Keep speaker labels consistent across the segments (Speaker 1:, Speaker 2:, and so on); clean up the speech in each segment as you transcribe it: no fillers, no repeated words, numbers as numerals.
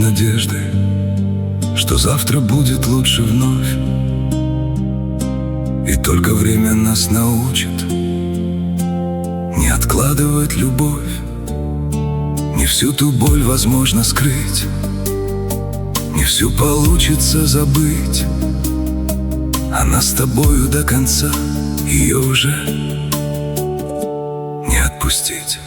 Speaker 1: надежды, что завтра будет лучше вновь. И только время нас научит не откладывать любовь. Не всю ту боль возможно скрыть, не всю получится забыть, а нас с тобою до конца ее уже не отпустить.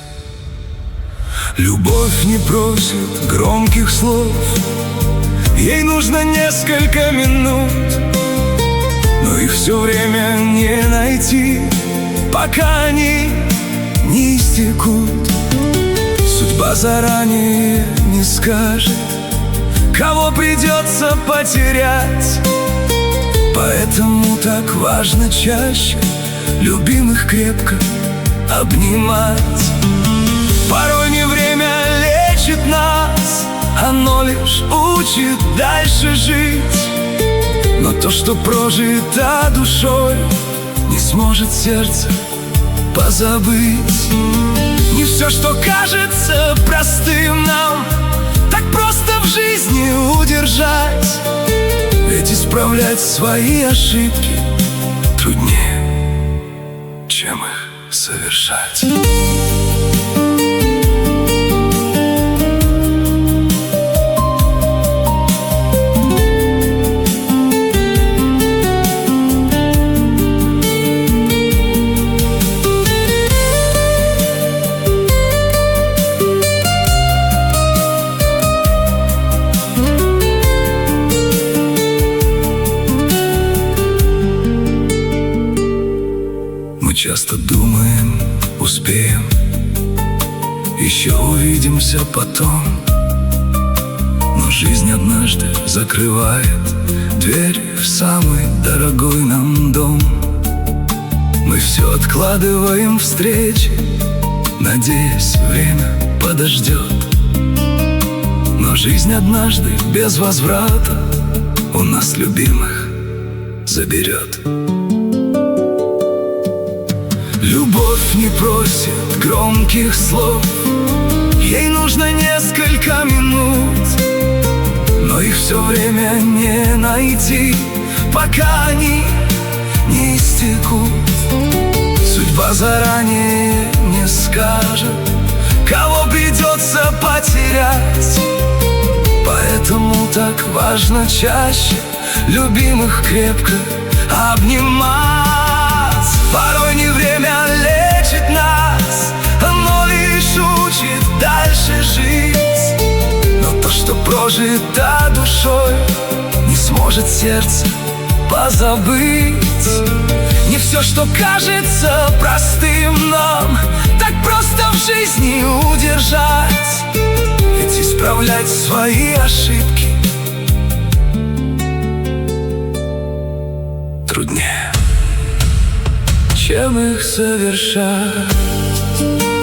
Speaker 1: Любовь не просит громких слов, ей нужно несколько минут, но их все время не найти, пока они не истекут. Судьба заранее не скажет, кого придется потерять, поэтому так важно чаще любимых крепко обнимать. Порой не время лечит нас, оно лишь учит дальше жить. Но то, что прожито душой, не сможет сердце позабыть. Не все, что кажется простым нам, так просто в жизни удержать. Ведь исправлять свои ошибки труднее, чем их совершать. Мы часто думаем, успеем, еще увидимся потом, но жизнь однажды закрывает дверь в самый дорогой нам дом. Мы все откладываем встречи, надеясь, время подождет, но жизнь однажды без возврата у нас любимых заберет. Любовь не просит громких слов, ей нужно несколько минут, но их все время не найти, пока они не истекут. Судьба заранее не скажет, кого придется потерять, поэтому так важно чаще любимых крепко обнимать. Порой не время лечит нас, оно лишь учит дальше жить. Но то, что прожито душой, не сможет сердце позабыть. Не все, что кажется простым нам, так просто в жизни удержать. Ведь исправлять свои ошибки труднее, чем их совершать.